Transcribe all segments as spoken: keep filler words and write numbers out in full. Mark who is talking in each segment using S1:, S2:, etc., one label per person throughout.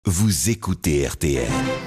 S1: Vous écoutez R T L.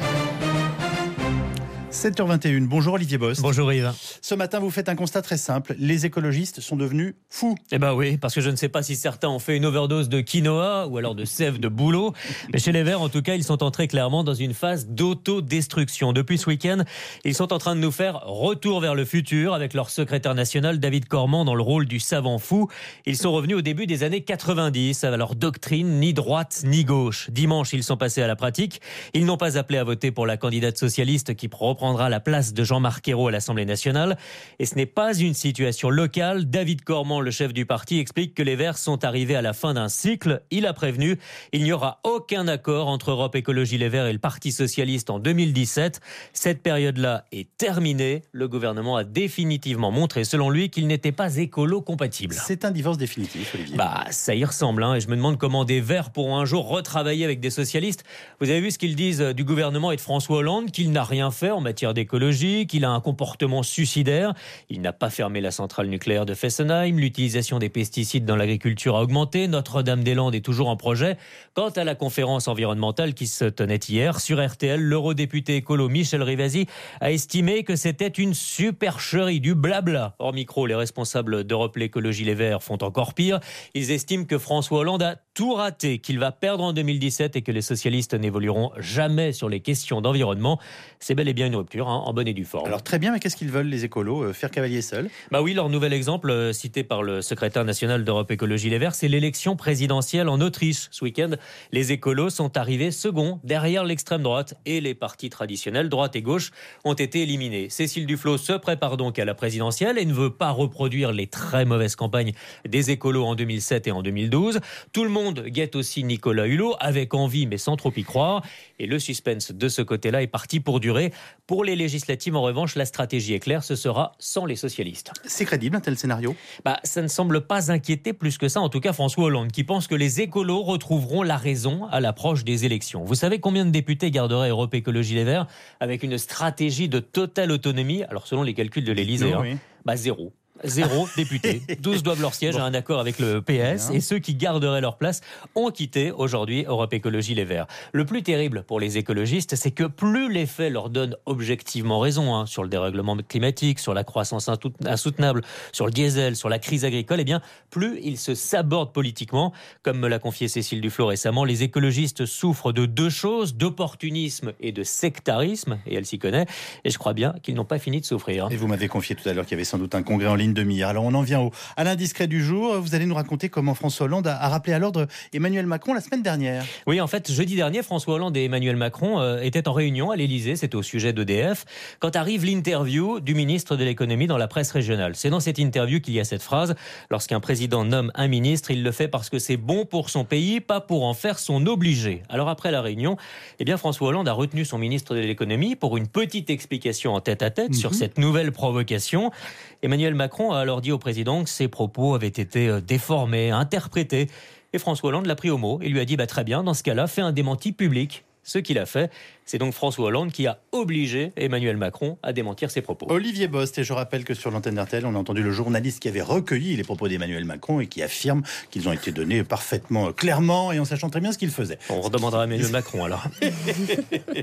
S2: sept heures vingt et une, bonjour Olivier Bost.
S3: Bonjour Yves.
S2: Ce matin, vous faites un constat très simple, les écologistes sont devenus fous.
S3: Eh ben oui, parce que je ne sais pas si certains ont fait une overdose de quinoa ou alors de sève de bouleau, mais chez les Verts, en tout cas, ils sont entrés clairement dans une phase d'autodestruction. Depuis ce week-end, ils sont en train de nous faire retour vers le futur avec leur secrétaire national David Cormand dans le rôle du savant fou. Ils sont revenus au début des années quatre-vingt-dix, à leur doctrine ni droite ni gauche. Dimanche, ils sont passés à la pratique. Ils n'ont pas appelé à voter pour la candidate socialiste qui reprendra la place de Jean-Marc Ayrault à l'Assemblée nationale. Et ce n'est pas une situation locale. David Cormand, le chef du parti, explique que les Verts sont arrivés à la fin d'un cycle. Il a prévenu, il n'y aura aucun accord entre Europe Écologie Les Verts et le Parti Socialiste en deux mille dix-sept. Cette période-là est terminée. Le gouvernement a définitivement montré, selon lui, qu'il n'était pas écolo-compatible.
S2: C'est un divorce définitif, Olivier.
S3: Bah, ça y ressemble, hein, et je me demande comment des Verts pourront un jour retravailler avec des socialistes. Vous avez vu ce qu'ils disent du gouvernement et de François Hollande, qu'il n'a rien fait en matière d'écologie, qu'il a un comportement suicidaire. Il n'a pas fermé la centrale nucléaire de Fessenheim, l'utilisation des pesticides dans l'agriculture a augmenté, Notre-Dame-des-Landes est toujours en projet. Quant à la conférence environnementale qui se tenait hier sur R T L, l'eurodéputé écolo Michel Rivasi a estimé que c'était une supercherie, du blabla. Hors micro, les responsables d'Europe Écologie Les Verts font encore pire. Ils estiment que François Hollande a tout raté, qu'il va perdre en deux mille dix-sept et que les socialistes n'évolueront jamais sur les questions d'environnement. C'est bel et bien une rupture, hein, en bonne et due forme.
S2: Alors très bien, mais qu'est-ce qu'ils veulent les écolos, euh, faire cavalier seul?
S3: Bah oui, leur nouvel exemple, euh, cité par le secrétaire national d'Europe Écologie Les Verts, c'est l'élection présidentielle en Autriche. Ce week-end, les écolos sont arrivés second, derrière l'extrême droite, et les partis traditionnels, droite et gauche, ont été éliminés. Cécile Duflot se prépare donc à la présidentielle et ne veut pas reproduire les très mauvaises campagnes des écolos en deux mille sept et en deux mille douze. Tout le monde guette aussi Nicolas Hulot, avec envie mais sans trop y croire. Et le suspense de ce côté-là est parti pour durer. Pour les législatives, en revanche, la stratégie est claire, ce sera sans les socialistes.
S2: C'est crédible un tel scénario?
S3: Bah, ça ne semble pas inquiéter plus que ça, en tout cas François Hollande, qui pense que les écolos retrouveront la raison à l'approche des élections. Vous savez combien de députés garderaient Europe Écologie Les Verts avec une stratégie de totale autonomie? Alors selon les calculs de l'Élysée,
S2: Non,
S3: hein,
S2: oui.
S3: bah zéro. Zéro député. douze doivent leur siège
S2: Bon.
S3: à un accord avec le P S.
S2: Bien.
S3: Et ceux qui garderaient leur place ont quitté aujourd'hui Europe Écologie Les Verts. Le plus terrible pour les écologistes, c'est que plus les faits leur donnent objectivement raison, hein, sur le dérèglement climatique, sur la croissance insoutenable, sur le diesel, sur la crise agricole, eh bien, plus ils se sabordent politiquement. Comme me l'a confié Cécile Duflot récemment, les écologistes souffrent de deux choses, d'opportunisme et de sectarisme. Et elle s'y connaît. Et je crois bien qu'ils n'ont pas fini de souffrir.
S2: Et vous m'avez confié tout à l'heure qu'il y avait sans doute un congrès en ligne demi-heure. Alors on en vient au, à l'indiscret du jour. Vous allez nous raconter comment François Hollande a, a rappelé à l'ordre Emmanuel Macron la semaine dernière.
S3: Oui, en fait, jeudi dernier, François Hollande et Emmanuel Macron euh, étaient en réunion à l'Élysée, c'était au sujet d'E D F, quand arrive l'interview du ministre de l'économie dans la presse régionale. C'est dans cette interview qu'il y a cette phrase: lorsqu'un président nomme un ministre, il le fait parce que c'est bon pour son pays, pas pour en faire son obligé. Alors après la réunion, eh bien François Hollande a retenu son ministre de l'économie pour une petite explication en tête-à-tête mmh. sur cette nouvelle provocation. Emmanuel Macron a alors dit au président que ses propos avaient été déformés, interprétés. Et François Hollande l'a pris au mot et lui a dit bah, « très bien, dans ce cas-là, fais un démenti public ». Ce qu'il a fait, c'est donc François Hollande qui a obligé Emmanuel Macron à démentir ses propos.
S2: Olivier Bost, et je rappelle que sur l'antenne d'R T L, on a entendu le journaliste qui avait recueilli les propos d'Emmanuel Macron et qui affirme qu'ils ont été donnés parfaitement clairement et en sachant très bien ce qu'il faisait.
S3: On redemandera à Emmanuel Macron alors.